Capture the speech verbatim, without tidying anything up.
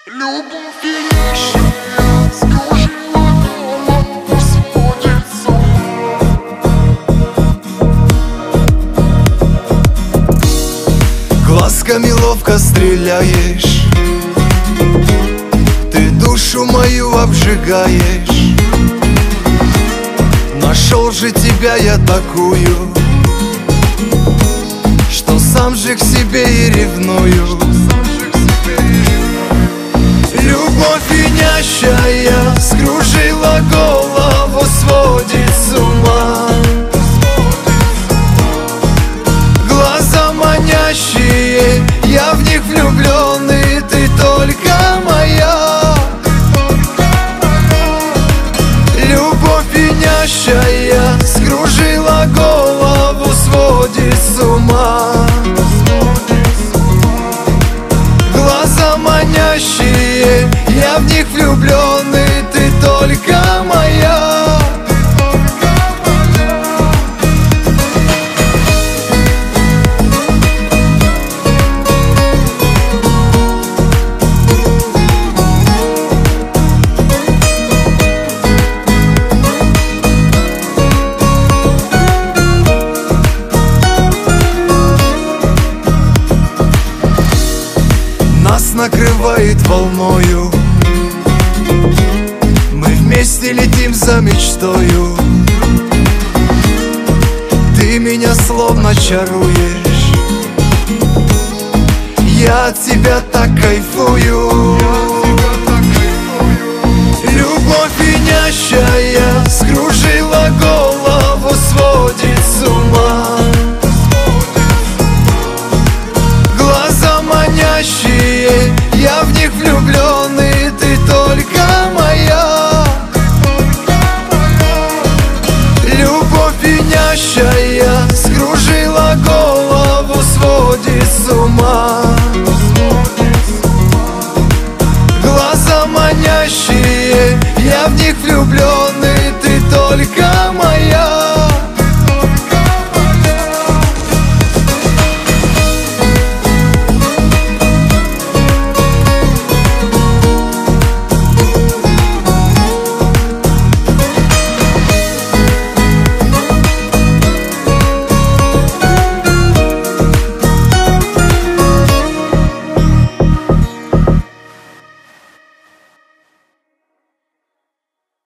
Любовь вещая скружила голову, сводит с ума. Глазками ловко стреляешь, ты душу мою обжигаешь. Нашел же тебя я такую, что сам же к себе и ревную. Любовь винящая скружила голову, сводит с ума. Глаза манящие, я в них влюбленный, ты только моя. Любовь винящая скружила голову, сводит с ума. Глаза манящие, я в них влюбленный, ты только моя. Нас накрывает волною, мы вместе летим за мечтою. Ты меня словно чаруешь, я от тебя так кайфую. Любовь винящая скружила голову, сводит с ума. Глаза манящие, я в них влюблен.